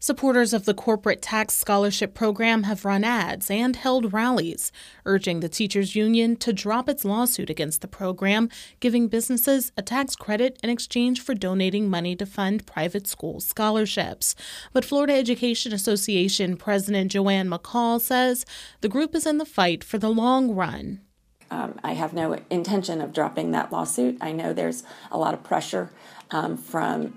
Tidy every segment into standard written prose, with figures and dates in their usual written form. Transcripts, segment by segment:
Supporters of the corporate tax scholarship program have run ads and held rallies, urging the teachers' union to drop its lawsuit against the program, giving businesses a tax credit in exchange for donating money to fund private school scholarships. But Florida Education Association President Joanne McCall says the group is in the fight for the long run. I have no intention of dropping that lawsuit. I know there's a lot of pressure from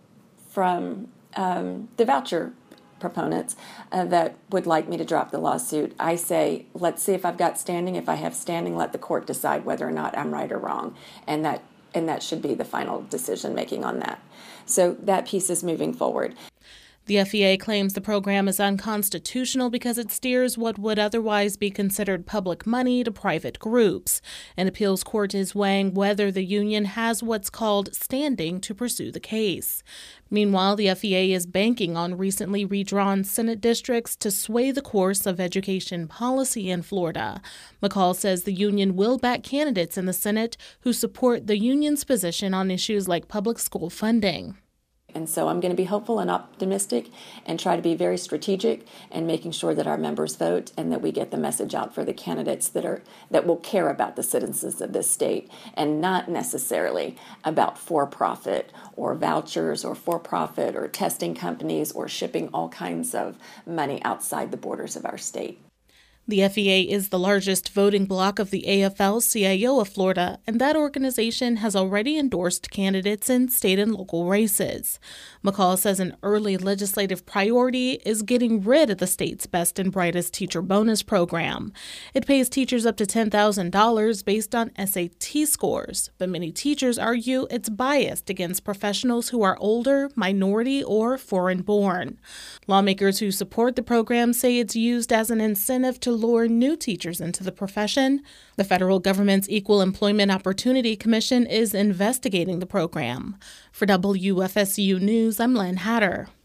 the voucher proponents that would like me to drop the lawsuit. I say, let's see if I've got standing. If I have standing, let the court decide whether or not I'm right or wrong. And that should be the final decision making on that. So that piece is moving forward. The FEA claims the program is unconstitutional because it steers what would otherwise be considered public money to private groups. An appeals court is weighing whether the union has what's called standing to pursue the case. Meanwhile, the FEA is banking on recently redrawn Senate districts to sway the course of education policy in Florida. McCall says the union will back candidates in the Senate who support the union's position on issues like public school funding. And so I'm going to be hopeful and optimistic and try to be very strategic in making sure that our members vote and that we get the message out for the candidates that will care about the citizens of this state and not necessarily about for-profit or vouchers or for-profit or testing companies or shipping all kinds of money outside the borders of our state. The FEA is the largest voting bloc of the AFL-CIO of Florida, and that organization has already endorsed candidates in state and local races. McCall says an early legislative priority is getting rid of the state's Best and Brightest Teacher Bonus program. It pays teachers up to $10,000 based on SAT scores, but many teachers argue it's biased against professionals who are older, minority, or foreign-born. Lawmakers who support the program say it's used as an incentive to lure new teachers into the profession. The federal government's Equal Employment Opportunity Commission is investigating the program. For WFSU News, I'm Len Hatter.